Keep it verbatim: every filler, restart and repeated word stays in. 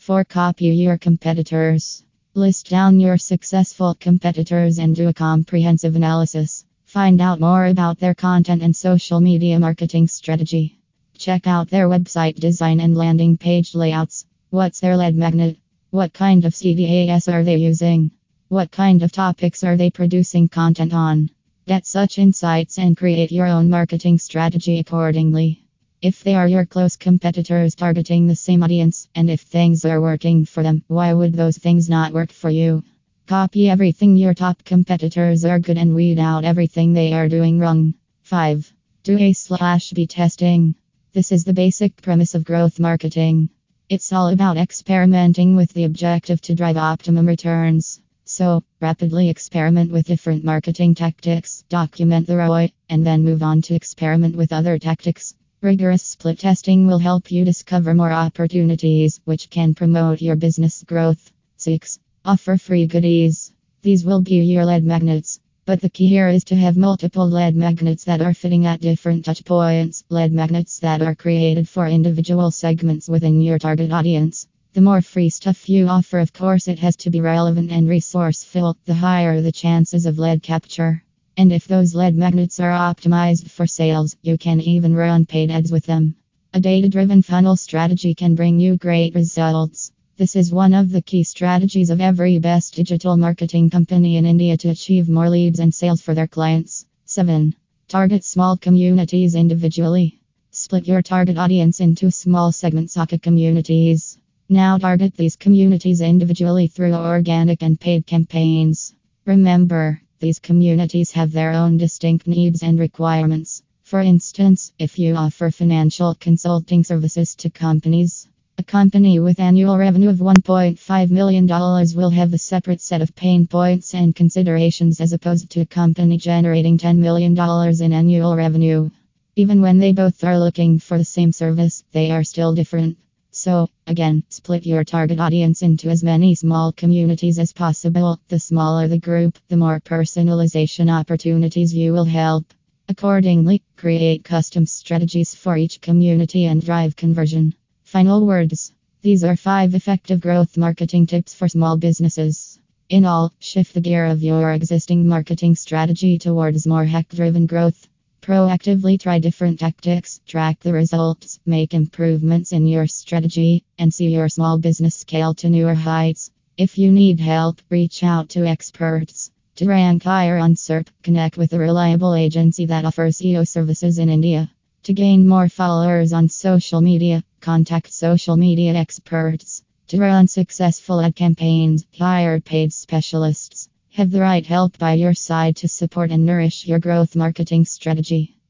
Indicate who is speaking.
Speaker 1: four. Copy your competitors. List down your successful competitors and do a comprehensive analysis. Find out more about their content and social media marketing strategy. Check out their website design and landing page layouts. What's their lead magnet? What kind of C D A S are they using? What kind of topics are they producing content on? Get such insights and create your own marketing strategy accordingly. If they are your close competitors targeting the same audience, and if things are working for them, why would those things not work for you? Copy everything your top competitors are good and weed out everything they are doing wrong. five. Do A slash B testing. This is the basic premise of growth marketing. It's all about experimenting with the objective to drive optimum returns. So, rapidly experiment with different marketing tactics, document the R O I, and then move on to experiment with other tactics. Rigorous split testing will help you discover more opportunities which can promote your business growth. six. Offer free goodies. These will be your lead magnets. But the key here is to have multiple lead magnets that are fitting at different touch points, lead magnets that are created for individual segments within your target audience. The more free stuff you offer, of course, it has to be relevant and resourceful, the higher the chances of lead capture. And if those lead magnets are optimized for sales, you can even run paid ads with them. A data-driven funnel strategy can bring you great results. This is one of the key strategies of every best digital marketing company in India to achieve more leads and sales for their clients. seven. Target small communities individually. Split your target audience into small segments of communities. Now target these communities individually through organic and paid campaigns. Remember, these communities have their own distinct needs and requirements. For instance, if you offer financial consulting services to companies, a company with annual revenue of one point five million dollars will have a separate set of pain points and considerations as opposed to a company generating ten million dollars in annual revenue. Even when they both are looking for the same service, they are still different. So, again, split your target audience into as many small communities as possible. The smaller the group, the more personalization opportunities you will help. Accordingly, create custom strategies for each community and drive conversion. Final words. These are five effective growth marketing tips for small businesses. In all, shift the gear of your existing marketing strategy towards more hack-driven growth. Proactively try different tactics, track the results, make improvements in your strategy, and see your small business scale to newer heights. If you need help, reach out to experts. To rank higher on S E R P, connect with a reliable agency that offers S E O services in India. To gain more followers on social media, contact social media experts. To run successful ad campaigns, hire paid specialists. Have the right help by your side to support and nourish your growth marketing strategy.